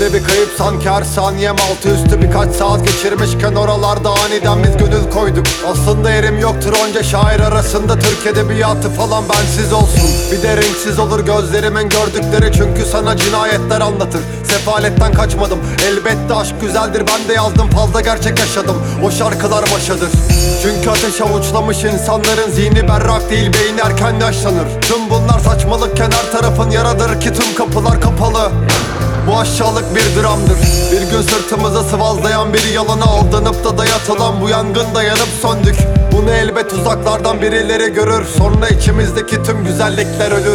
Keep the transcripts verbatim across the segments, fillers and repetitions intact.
Böyle bir kayıp sanki her saniyem altı üstü birkaç saat geçirmişken oralarda aniden biz gönül koyduk. Aslında yerim yoktur onca şair arasında, Türk edebiyatı falan bensiz olsun. Bir de renksiz olur gözlerimin gördükleri, çünkü sana cinayetler anlatır. Sefaletten kaçmadım, elbette aşk güzeldir, ben de yazdım, fazla gerçek yaşadım. O şarkılar başadır. Çünkü ateş avuçlamış insanların zihni berrak değil, beyni erken yaşlanır. Tüm bunlar saçmalıkken her tarafın yaradır ki tüm kapılar kapalı. Bu aşağılık bir dramdır. Bir gün sırtımıza sıvazlayan bir yalana aldanıp da dayatılan bu yangında yanıp söndük. Bunu elbet uzaklardan birileri görür, sonra içimizdeki tüm güzellikler ölür.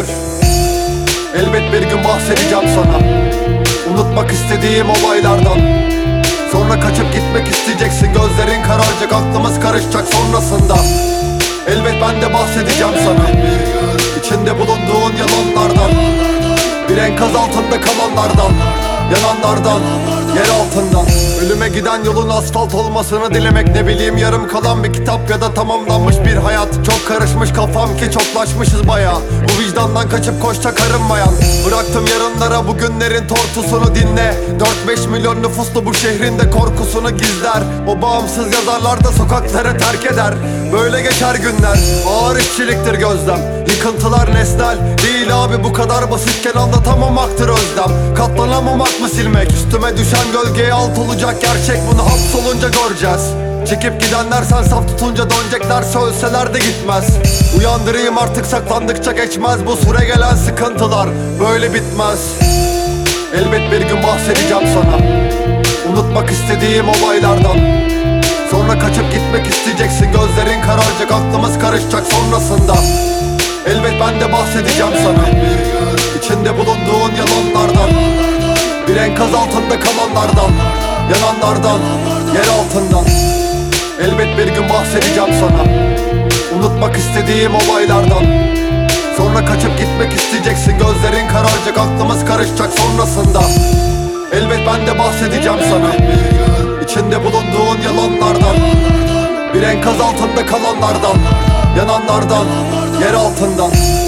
Elbet bir gün bahsedeceğim sana unutmak istediğim olaylardan. Sonra kaçıp gitmek isteyeceksin, gözlerin kararacak, aklımız karışacak sonrasında. Elbet ben de bahsedeceğim sana içinde bulunduğun yalanlardan, bir enkaz altında kalanlardan, yananlardan, yer altından. Ölüme giden yolun asfalt olmasını dilemek, ne bileyim yarım kalan bir kitap ya da tamamlanmış bir hayat. Çok karışmış kafam ki çoklaşmışız baya, bu vicdandan kaçıp koşacak arınmayan. Bıraktım yarınlara bugünlerin tortusunu dinle. Dört beş milyon nüfuslu bu şehrin de korkusunu gizler. O bağımsız yazarlar da sokakları terk eder. Böyle geçer günler, ağır işçiliktir gözlem. Yıkıntılar nesnel değil abi, bu kadar basitken anlatamamaktır özlem. Katlanamamak mı silmek, üstüme düşen gölgeye alt olacak gerçek, bunu hapsolunca göreceğiz. Çekip gidenler sen saf tutunca dönecekler, ölseler de gitmez. Uyandırayım artık, saklandıkça geçmez bu süre gelen sıkıntılar, böyle bitmez. Elbet bir gün bahsedeceğim sana unutmak istediğim olaylardan. Sonra kaçıp gitmek isteyeceksin, gözlerin kararacak, aklımız karışacak sonrasında. Elbet ben de bahsedeceğim sana içinde bulunduğun yalanlardan, bir enkaz altında kalanlardan, yananlardan, yer altından. Elbet bir gün bahsedeceğim sana unutmak istediğim olaylardan. Sonra kaçıp gitmek isteyeceksin, gözlerin kararacak, aklımız karışacak sonrasında. Elbet ben de bahsedeceğim sana içinde bulunduğun yalanlardan, bir enkaz altında kalanlardan, yananlardan, yer altından.